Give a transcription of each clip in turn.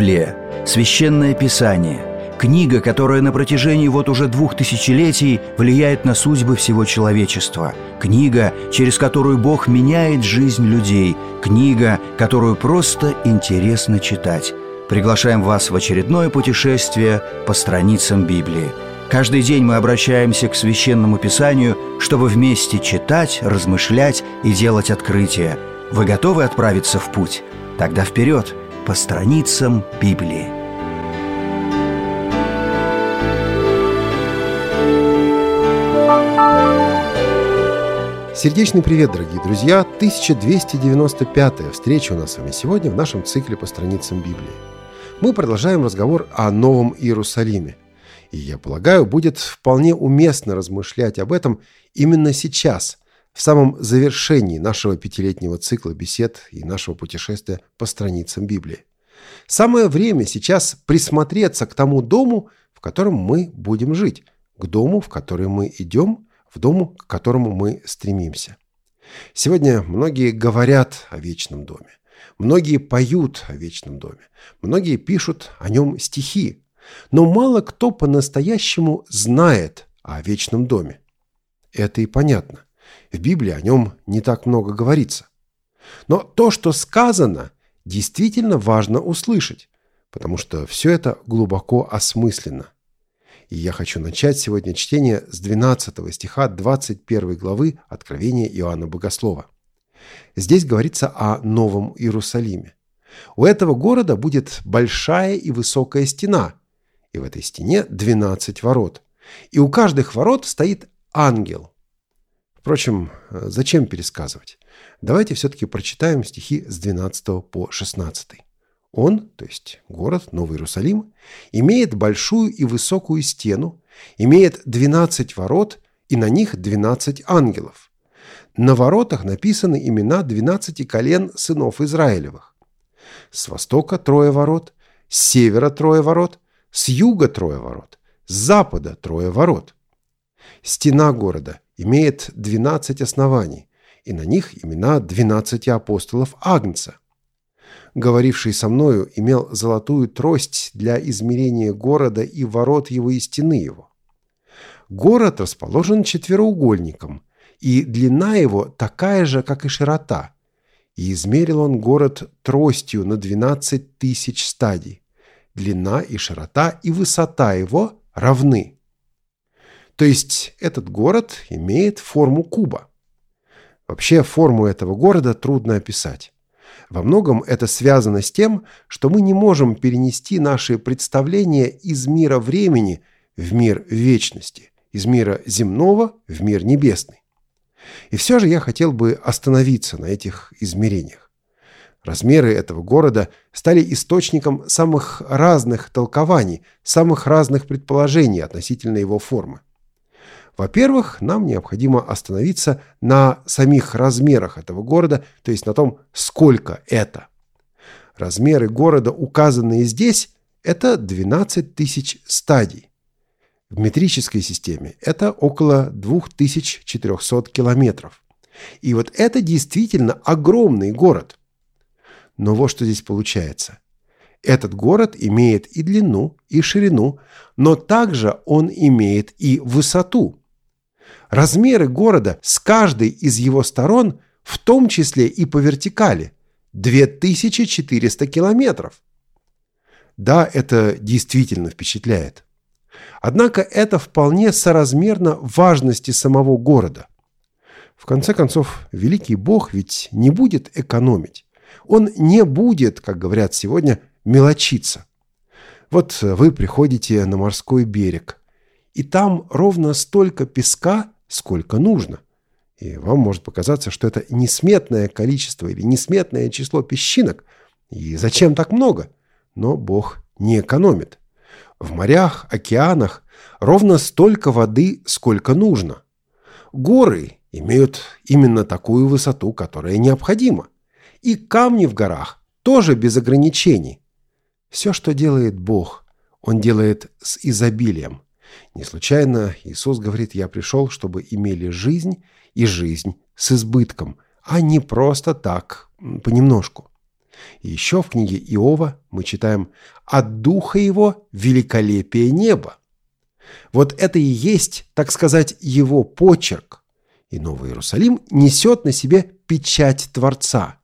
Библия – священное писание, книга, которая на протяжении уже 2000 влияет на судьбы всего человечества, книга, через которую Бог меняет жизнь людей, книга, которую просто интересно читать. Приглашаем вас в очередное путешествие по страницам Библии. Каждый день мы обращаемся к Священному Писанию, чтобы вместе читать, размышлять и делать открытия. Вы готовы отправиться в путь? Тогда вперед, по страницам Библии. Сердечный привет, дорогие друзья! 1295-я встреча у нас с вами сегодня в нашем цикле по страницам Библии. Мы продолжаем разговор о Новом Иерусалиме. И, я полагаю, будет вполне уместно размышлять об этом именно сейчас, в самом завершении нашего 5-летнего цикла бесед и нашего путешествия по страницам Библии. Самое время сейчас присмотреться к тому дому, в котором мы будем жить, к дому, в который мы идем, в дому, к которому мы стремимся. Сегодня многие говорят о вечном доме, многие поют о вечном доме, многие пишут о нем стихи, но мало кто по-настоящему знает о вечном доме. Это и понятно. В Библии о нем не так много говорится. Но то, что сказано, действительно важно услышать, потому что все это глубоко осмысленно. И я хочу начать сегодня чтение с 12 стиха 21 главы Откровения Иоанна Богослова. Здесь говорится о Новом Иерусалиме. У этого города будет большая и высокая стена, и в этой стене 12 ворот. И у каждых ворот стоит ангел. Впрочем, зачем пересказывать? Давайте все-таки прочитаем стихи с 12 по 16. Он, то есть город Новый Иерусалим, имеет большую и высокую стену, имеет 12 ворот, и на них 12 ангелов. На воротах написаны имена 12 колен сынов Израилевых. С востока 3 ворот, с севера 3 ворот, с юга 3 ворот, с запада 3 ворот. Стена города имеет 12 оснований, и на них имена 12 апостолов Агнца. Говоривший со мною имел золотую трость для измерения города и ворот его и стены его. Город расположен четвероугольником, и длина его такая же, как и широта. И измерил он город тростью на 12 тысяч стадий. Длина и широта и высота его равны. То есть этот город имеет форму куба. Вообще форму этого города трудно описать. Во многом это связано с тем, что мы не можем перенести наши представления из мира времени в мир вечности, из мира земного в мир небесный. И все же я хотел бы остановиться на этих измерениях. Размеры этого города стали источником самых разных толкований, самых разных предположений относительно его формы. Во-первых, нам необходимо остановиться на самих размерах этого города, то есть на том, сколько это. Размеры города, указанные здесь, это 12 тысяч стадий. В метрической системе это около 2400 километров. И вот это действительно огромный город. Но вот что здесь получается. Этот город имеет и длину, и ширину, но также он имеет и высоту. Размеры города с каждой из его сторон, в том числе и по вертикали, 2400 километров. Да, это действительно впечатляет. Однако это вполне соразмерно важности самого города. В конце концов, великий Бог ведь не будет экономить. Он не будет, как говорят сегодня, мелочиться. Вот вы приходите на морской берег, и там ровно столько песка, сколько нужно. И вам может показаться, что это несметное количество или несметное число песчинок. И зачем так много? Но Бог не экономит. В морях, океанах ровно столько воды, сколько нужно. Горы имеют именно такую высоту, которая необходима. И камни в горах тоже без ограничений. Все, что делает Бог, Он делает с изобилием. Не случайно Иисус говорит: «Я пришел, чтобы имели жизнь, и жизнь с избытком», а не просто так, понемножку. И еще в книге Иова мы читаем: «От духа его великолепие неба». Вот это и есть, так сказать, его почерк. И Новый Иерусалим несет на себе печать Творца.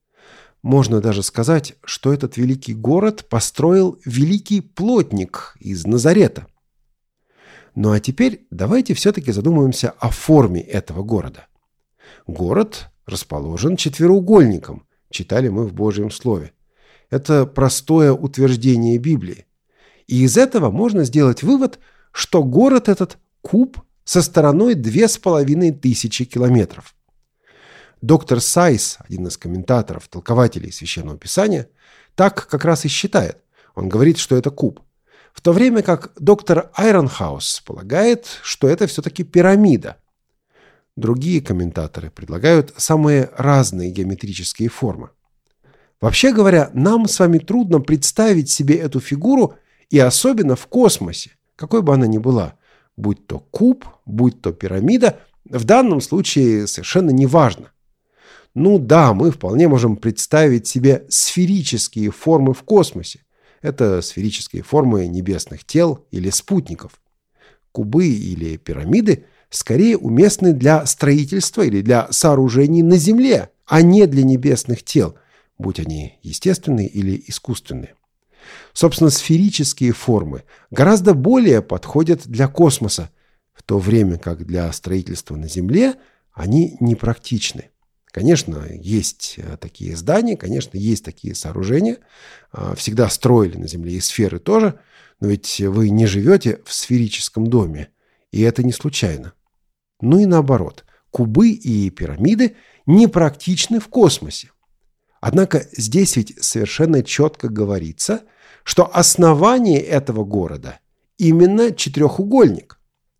Можно даже сказать, что этот великий город построил великий плотник из Назарета. Ну а теперь давайте все-таки задумаемся о форме этого города. Город расположен четвероугольником, читали мы в Божьем Слове. Это простое утверждение Библии. И из этого можно сделать вывод, что город этот – куб со стороной 2500 километров. Доктор Сайс, один из комментаторов, толкователей Священного Писания, так как раз и считает. Он говорит, что это куб. В то время как доктор Айронхаус полагает, что это все-таки пирамида. Другие комментаторы предлагают самые разные геометрические формы. Вообще говоря, нам с вами трудно представить себе эту фигуру, и особенно в космосе, какой бы она ни была, будь то куб, будь то пирамида, в данном случае совершенно не важно. Ну да, мы вполне можем представить себе сферические формы в космосе. Это сферические формы небесных тел или спутников. Кубы или пирамиды скорее уместны для строительства или для сооружений на Земле, а не для небесных тел, будь они естественные или искусственные. Собственно, сферические формы гораздо более подходят для космоса, в то время как для строительства на Земле они непрактичны. Конечно, есть такие здания, конечно, есть такие сооружения. Всегда строили на Земле и сферы тоже, но ведь вы не живете в сферическом доме, и это не случайно. Ну и наоборот, кубы и пирамиды непрактичны в космосе. Однако здесь ведь совершенно четко говорится, что основание этого города именно четырехугольник.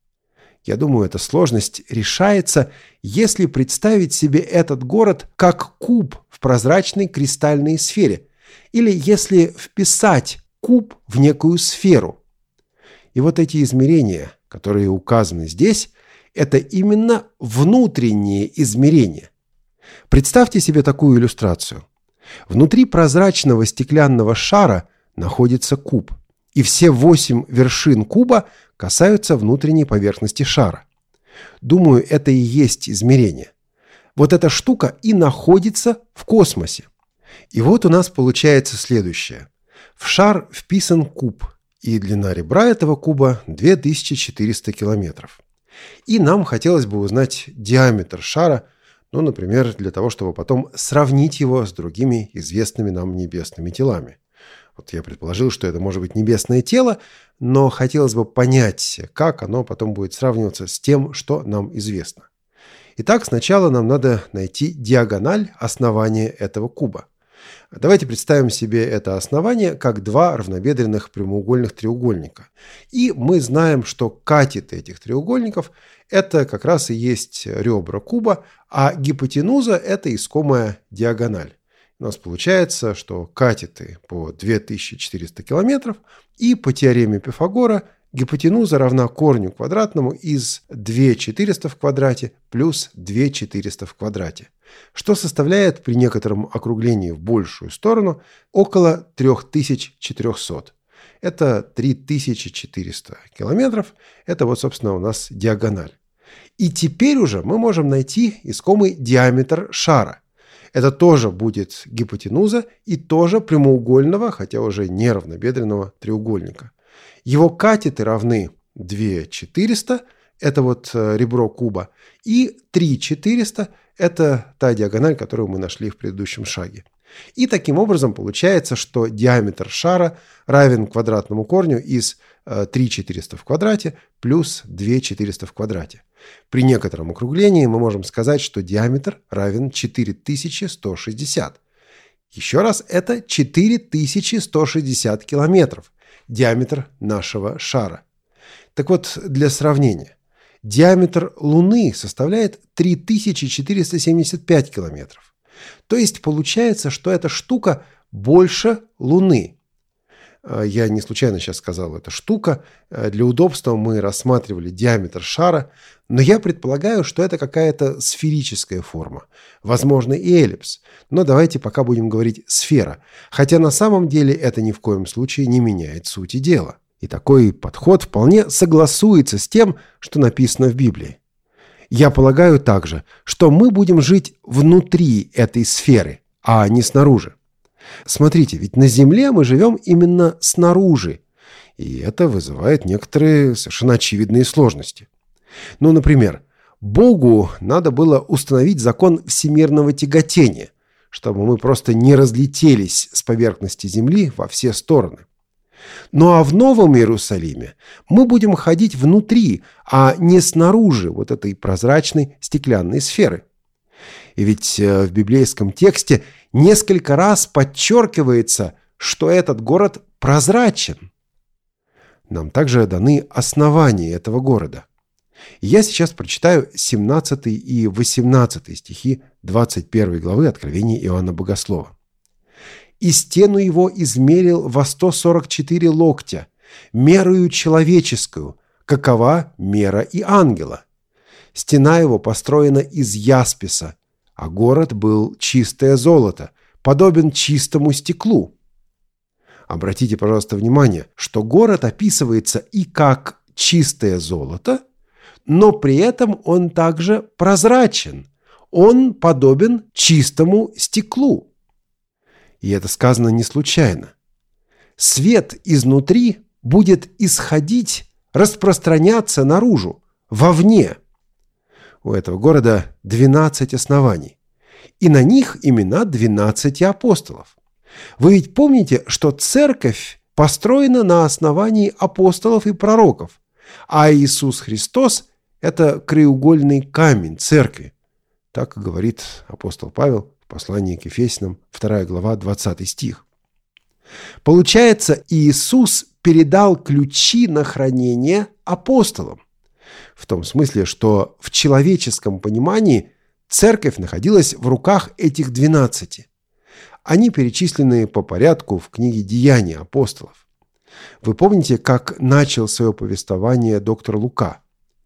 Я думаю, эта сложность решается, если представить себе этот город как куб в прозрачной кристальной сфере, или если вписать куб в некую сферу. И вот эти измерения, которые указаны здесь, это именно внутренние измерения. Представьте себе такую иллюстрацию. Внутри прозрачного стеклянного шара находится куб, и все 8 вершин куба касаются внутренней поверхности шара. Думаю, это и есть измерение. Вот эта штука и находится в космосе. И вот у нас получается следующее. В шар вписан куб, и длина ребра этого куба 2400 километров. И нам хотелось бы узнать диаметр шара, ну, например, для того, чтобы потом сравнить его с другими известными нам небесными телами. Вот я предположил, что это может быть небесное тело, но хотелось бы понять, как оно потом будет сравниваться с тем, что нам известно. Итак, сначала нам надо найти диагональ основания этого куба. Давайте представим себе это основание как два равнобедренных прямоугольных треугольника. И мы знаем, что катеты этих треугольников – это как раз и есть ребра куба, а гипотенуза – это искомая диагональ. У нас получается, что катеты по 2400 километров, и по теореме Пифагора гипотенуза равна корню квадратному из 2400 в квадрате плюс 2400 в квадрате, что составляет при некотором округлении в большую сторону около 3400. Это 3400 километров, это вот, собственно, у нас диагональ. И теперь уже мы можем найти искомый диаметр шара. Это тоже будет гипотенуза и тоже прямоугольного, хотя уже не равнобедренного треугольника. Его катеты равны 2400, это вот ребро куба, и 3400, это та диагональ, которую мы нашли в предыдущем шаге. И таким образом получается, что диаметр шара равен квадратному корню из 3400 в квадрате плюс 2400 в квадрате. При некотором округлении мы можем сказать, что диаметр равен 4160. Еще раз, это 4160 километров. Диаметр нашего шара. Так вот, для сравнения. Диаметр Луны составляет 3475 километров. То есть получается, что эта штука больше Луны. Я не случайно сейчас сказал, это штука. Для удобства мы рассматривали диаметр шара, но я предполагаю, что это какая-то сферическая форма. Возможно, и эллипс. Но давайте пока будем говорить сфера. Хотя на самом деле это ни в коем случае не меняет сути дела. И такой подход вполне согласуется с тем, что написано в Библии. Я полагаю также, что мы будем жить внутри этой сферы, а не снаружи. Смотрите, ведь на Земле мы живем именно снаружи, и это вызывает некоторые совершенно очевидные сложности. Ну, например, Богу надо было установить закон всемирного тяготения, чтобы мы просто не разлетелись с поверхности Земли во все стороны. Ну а в Новом Иерусалиме мы будем ходить внутри, а не снаружи вот этой прозрачной стеклянной сферы. И ведь в библейском тексте несколько раз подчеркивается, что этот город прозрачен. Нам также даны основания этого города. Я сейчас прочитаю 17 и 18 стихи 21 главы Откровения Иоанна Богослова. «И стену его измерил во 144 локтя, мерою человеческую, какова мера и ангела. Стена его построена из ясписа, а город был чистое золото, подобен чистому стеклу». Обратите, пожалуйста, внимание, что город описывается и как чистое золото, но при этом он также прозрачен. Он подобен чистому стеклу. И это сказано не случайно. Свет изнутри будет исходить, распространяться наружу, вовне. У этого города 12 оснований. И на них имена 12 апостолов. Вы ведь помните, что церковь построена на основании апостолов и пророков, а Иисус Христос – это краеугольный камень церкви. Так говорит апостол Павел в послании к Ефесянам, 2 глава, 20 стих. Получается, Иисус передал ключи на хранение апостолам. В том смысле, что в человеческом понимании церковь находилась в руках этих 12. Они перечислены по порядку в книге «Деяния апостолов». Вы помните, как начал свое повествование доктор Лука?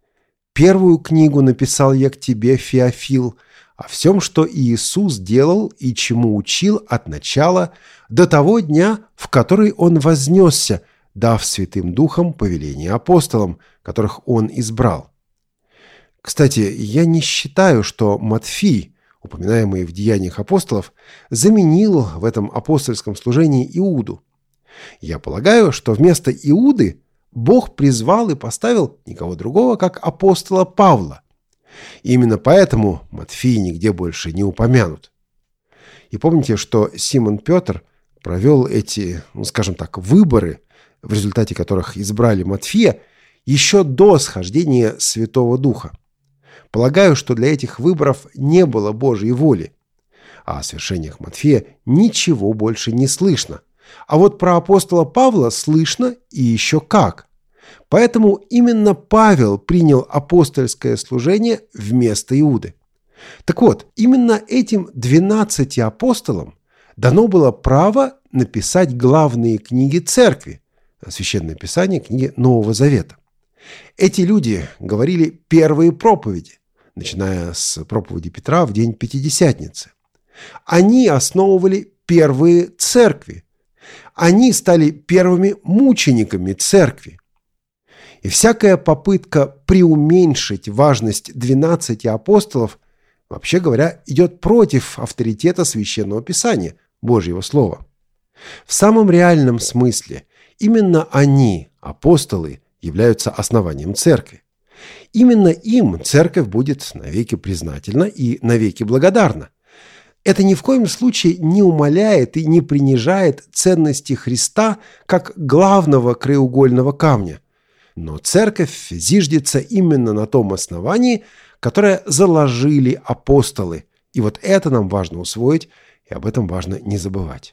«Первую книгу написал я к тебе, Феофил, о всем, что Иисус делал и чему учил от начала до того дня, в который Он вознесся, дав Святым Духом повеление апостолам, которых Он избрал». Кстати, я не считаю, что Матфий, упоминаемый в Деяниях апостолов, заменил в этом апостольском служении Иуду. Я полагаю, что вместо Иуды Бог призвал и поставил никого другого, как апостола Павла. И именно поэтому Матфей нигде больше не упомянут. И помните, что Симон Петр провел эти, скажем так, выборы, в результате которых избрали Матфея, еще до схождения Святого Духа. Полагаю, что для этих выборов не было Божьей воли. А о свершениях Матфея ничего больше не слышно. А вот про апостола Павла слышно и еще как. Поэтому именно Павел принял апостольское служение вместо Иуды. Так вот, именно этим 12 апостолам дано было право написать главные книги церкви, Священное Писание, книги Нового Завета. Эти люди говорили первые проповеди, начиная с проповеди Петра в день Пятидесятницы. Они основывали первые церкви. Они стали первыми мучениками церкви. И всякая попытка преуменьшить важность 12 апостолов, вообще говоря, идет против авторитета Священного Писания, Божьего Слова. В самом реальном смысле именно они, апостолы, являются основанием церкви. Именно им церковь будет навеки признательна и навеки благодарна. Это ни в коем случае не умаляет и не принижает ценности Христа как главного краеугольного камня. Но церковь зиждется именно на том основании, которое заложили апостолы. И вот это нам важно усвоить, и об этом важно не забывать.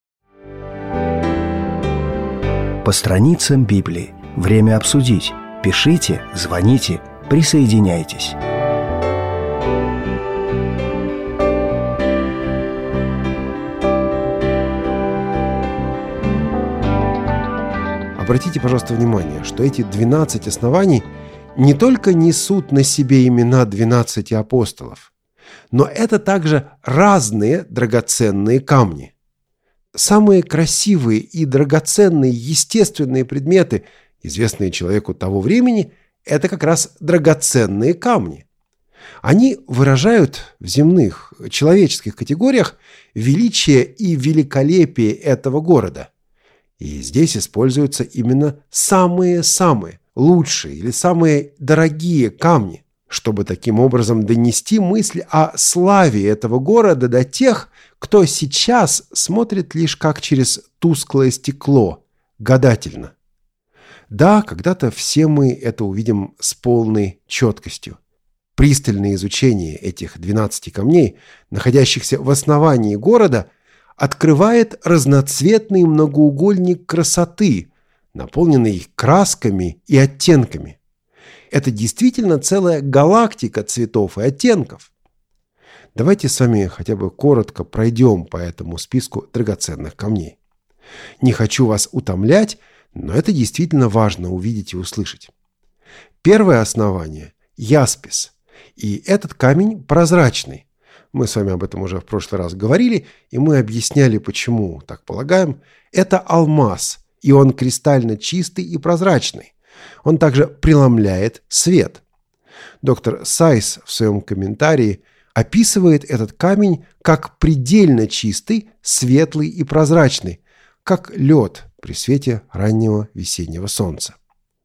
По страницам Библии. Время обсудить. Пишите, звоните, присоединяйтесь. Обратите, пожалуйста, внимание, что эти 12 оснований не только несут на себе имена 12 апостолов, но это также разные драгоценные камни. Самые красивые и драгоценные естественные предметы, известные человеку того времени, это как раз драгоценные камни. Они выражают в земных, человеческих категориях величие и великолепие этого города. И здесь используются именно самые-самые лучшие или самые дорогие камни, чтобы таким образом донести мысль о славе этого города до тех, кто сейчас смотрит лишь как через тусклое стекло, гадательно. Да, когда-то все мы это увидим с полной четкостью. Пристальное изучение этих 12 камней, находящихся в основании города, открывает разноцветный многоугольник красоты, наполненный красками и оттенками. Это действительно целая галактика цветов и оттенков. Давайте с вами хотя бы коротко пройдем по этому списку драгоценных камней. Не хочу вас утомлять, но это действительно важно увидеть и услышать. Первое основание – яспис. И этот камень прозрачный. Мы с вами об этом уже в прошлый раз говорили, и мы объясняли, почему так полагаем. Это алмаз, и он кристально чистый и прозрачный. Он также преломляет свет. Доктор Сайс в своем комментарии описывает этот камень как предельно чистый, светлый и прозрачный, как лед при свете раннего весеннего солнца.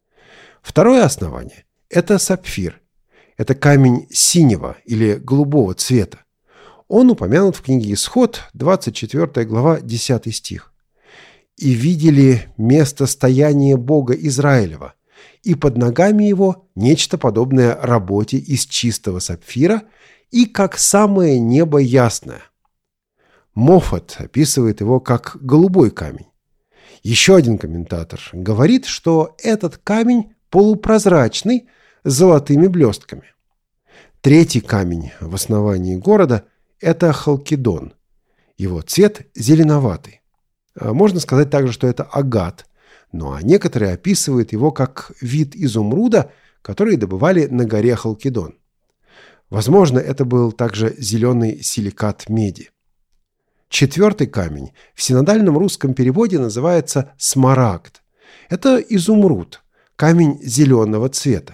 Второе основание – это сапфир. Это камень синего или голубого цвета. Он упомянут в книге Исход, 24 глава, 10 стих. «И видели место стояния Бога Израилева, и под ногами его нечто подобное работе из чистого сапфира и как самое небо ясное». Моффат описывает его как голубой камень. Еще один комментатор говорит, что этот камень полупрозрачный с золотыми блестками. Третий камень в основании города – это халкидон. Его цвет зеленоватый. Можно сказать также, что это агат, ну а некоторые описывают его как вид изумруда, который добывали на горе Халкидон. Возможно, это был также зеленый силикат меди. Четвертый камень в синодальном русском переводе называется смарагд. Это изумруд, камень зеленого цвета.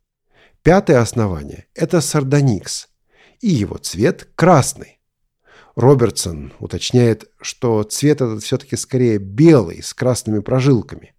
Пятое основание – это сардоникс, и его цвет красный. Робертсон уточняет, что цвет этот все-таки скорее белый, с красными прожилками.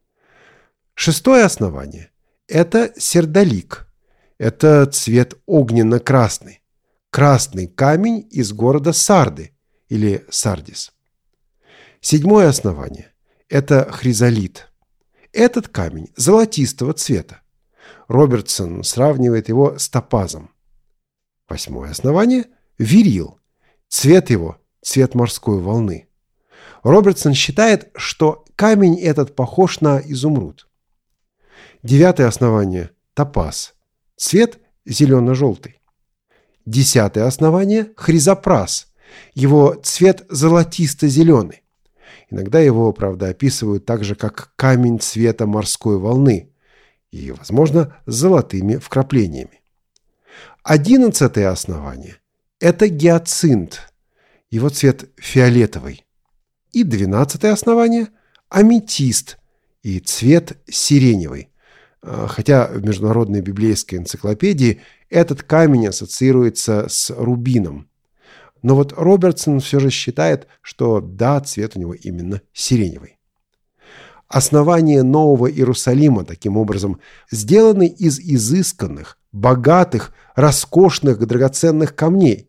Шестое основание – это сердолик. Это цвет огненно-красный. Красный камень из города Сарды или Сардис. Седьмое основание – это хризолит. Этот камень золотистого цвета. Робертсон сравнивает его с топазом. Восьмое основание – верил. Цвет его – цвет морской волны. Робертсон считает, что камень этот похож на изумруд. Девятое основание – топаз. Цвет зелено-желтый. Десятое основание – хризопрас. Его цвет золотисто-зеленый. Иногда его, правда, описывают также как камень цвета морской волны и, возможно, с золотыми вкраплениями. Одиннадцатое основание – это гиацинт. Его цвет фиолетовый. И 12-е основание – аметист, и цвет сиреневый. Хотя в Международной библейской энциклопедии этот камень ассоциируется с рубином. Но вот Робертсон все же считает, что да, цвет у него именно сиреневый. Основание Нового Иерусалима, таким образом, сделаны из изысканных, богатых, роскошных, драгоценных камней.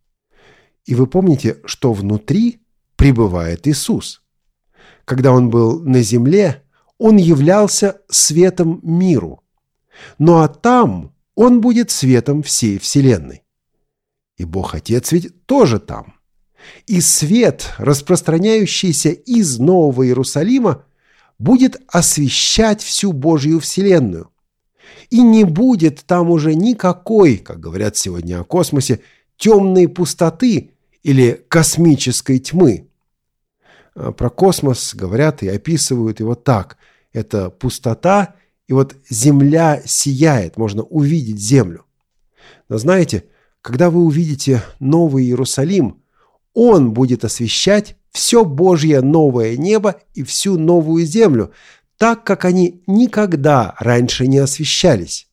И вы помните, что внутри пребывает Иисус. Когда Он был на земле, Он являлся светом миру. Ну а там Он будет светом всей вселенной. И Бог Отец ведь тоже там. И свет, распространяющийся из Нового Иерусалима, будет освещать всю Божью вселенную. И не будет там уже никакой, как говорят сегодня о космосе, темной пустоты или космической тьмы. Про космос говорят и описывают его так. это пустота, и вот земля сияет, можно увидеть землю. Но знаете, когда вы увидите Новый Иерусалим, он будет освещать все Божье новое небо и всю новую землю, так, как они никогда раньше не освещались.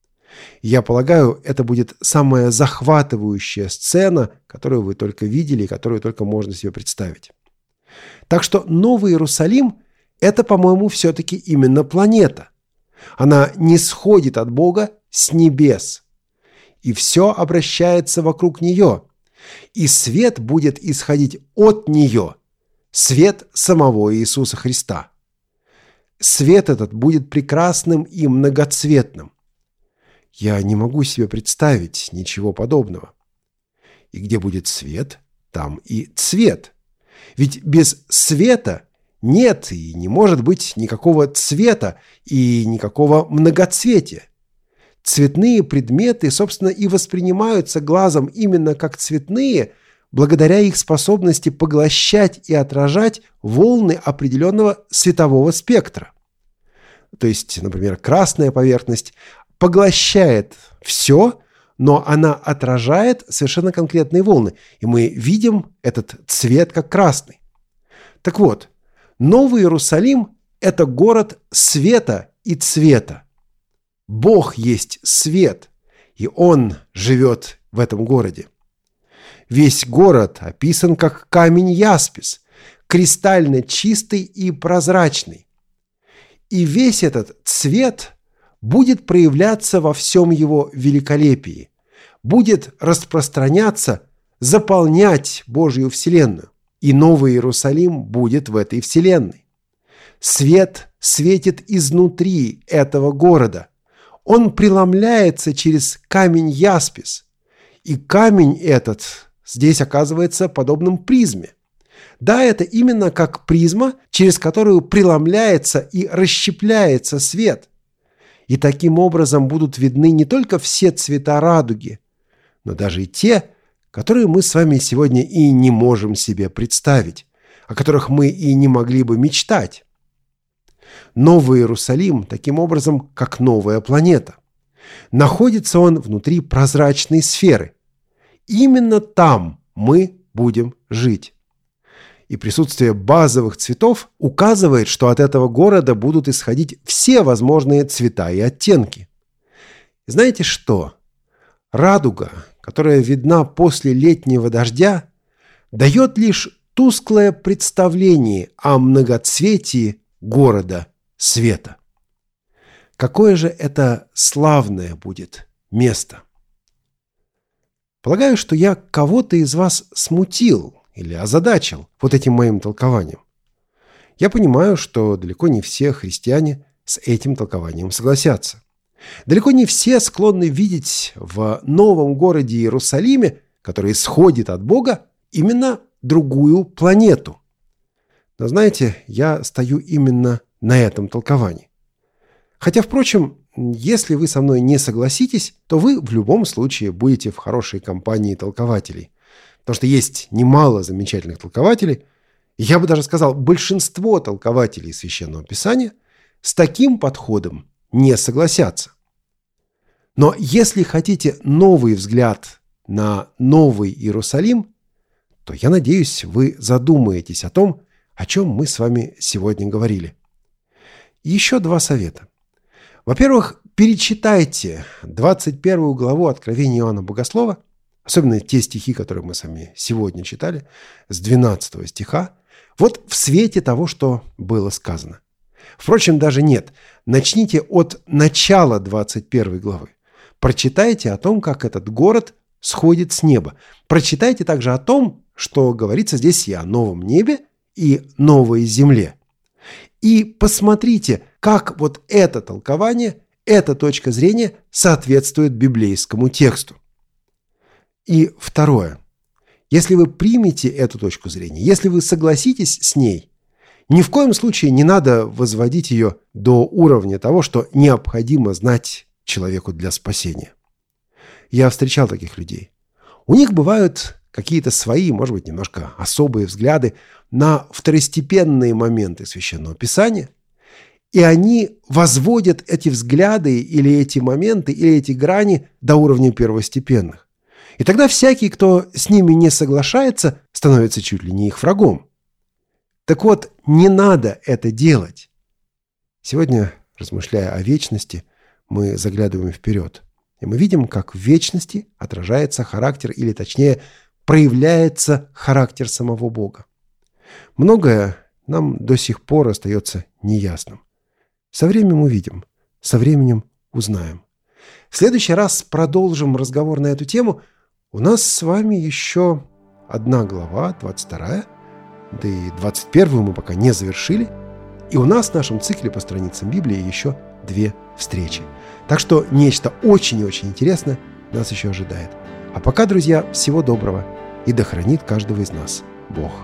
Я полагаю, это будет самая захватывающая сцена, которую вы только видели и которую только можно себе представить. Так что Новый Иерусалим – это, по-моему, все-таки именно планета. Она не сходит от Бога с небес. И все обращается вокруг нее. И свет будет исходить от нее. Свет самого Иисуса Христа. Свет этот будет прекрасным и многоцветным. Я не могу себе представить ничего подобного. И где будет свет, там и цвет. Ведь без света нет и не может быть никакого цвета и никакого многоцветия. Цветные предметы, собственно, и воспринимаются глазом именно как цветные, благодаря их способности поглощать и отражать волны определенного светового спектра. То есть, например, красная поверхность поглощает все, но она отражает совершенно конкретные волны, и мы видим этот цвет как красный. Так вот, Новый Иерусалим – это город света и цвета. Бог есть свет, и Он живет в этом городе. Весь город описан как камень яспис, кристально чистый и прозрачный. И весь этот цвет будет проявляться во всем его великолепии, будет распространяться, заполнять Божью вселенную. И Новый Иерусалим будет в этой вселенной. Свет светит изнутри этого города. Он преломляется через камень яспис. И камень этот здесь оказывается подобным призме. Да, это именно как призма, через которую преломляется и расщепляется свет. И таким образом будут видны не только все цвета радуги, но даже и те, которые мы с вами сегодня и не можем себе представить, о которых мы и не могли бы мечтать. Новый Иерусалим, таким образом, как новая планета. Находится он внутри прозрачной сферы. Именно там мы будем жить. И присутствие базовых цветов указывает, что от этого города будут исходить все возможные цвета и оттенки. И знаете что? Радуга, которая видна после летнего дождя, дает лишь тусклое представление о многоцветии города света. Какое же это славное будет место! Полагаю, что я кого-то из вас смутил или озадачил вот этим моим толкованием. Я понимаю, что далеко не все христиане с этим толкованием согласятся. Далеко не все склонны видеть в новом городе Иерусалиме, который исходит от Бога, именно другую планету. Но знаете, я стою именно на этом толковании. Хотя, впрочем, если вы со мной не согласитесь, то вы в любом случае будете в хорошей компании толкователей. Потому что есть немало замечательных толкователей. И я бы даже сказал, большинство толкователей Священного Писания с таким подходом не согласятся. Но если хотите новый взгляд на Новый Иерусалим, то, я надеюсь, вы задумаетесь о том, о чем мы с вами сегодня говорили. И еще два совета. Во-первых, перечитайте 21 главу Откровения Иоанна Богослова, особенно те стихи, которые мы с вами сегодня читали, с 12 стиха, вот в свете того, что было сказано. Впрочем, даже нет. Начните от начала 21 главы. Прочитайте о том, как этот город сходит с неба. Прочитайте также о том, что говорится здесь и о новом небе, и новой земле. И посмотрите, как вот это толкование, эта точка зрения соответствует библейскому тексту. И второе. Если вы примете эту точку зрения, если вы согласитесь с ней, ни в коем случае не надо возводить ее до уровня того, что необходимо знать человеку для спасения. Я встречал таких людей. У них бывают какие-то свои, может быть, немножко особые взгляды на второстепенные моменты Священного Писания. И они возводят эти взгляды или эти моменты, или эти грани до уровня первостепенных. И тогда всякий, кто с ними не соглашается, становится чуть ли не их врагом. Так вот, не надо это делать. Сегодня, размышляя о вечности, мы заглядываем вперед. И мы видим, как в вечности отражается характер, или точнее, проявляется характер самого Бога. Многое нам до сих пор остается неясным. Со временем увидим, со временем узнаем. В следующий раз продолжим разговор на эту тему. У нас с вами еще одна глава, 22, да и 21 мы пока не завершили. И у нас в нашем цикле по страницам Библии еще 2 встречи. Так что нечто очень и очень интересное нас еще ожидает. А пока, друзья, всего доброго, и да хранит каждого из нас Бог.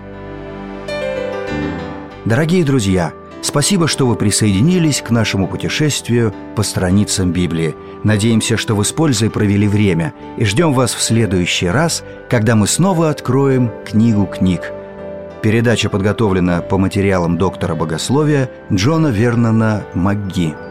Дорогие друзья, спасибо, что вы присоединились к нашему путешествию по страницам Библии. Надеемся, что вы с пользой провели время, и ждем вас в следующий раз, когда мы снова откроем книгу книг. Передача подготовлена по материалам доктора богословия Джона Вернона МакГи.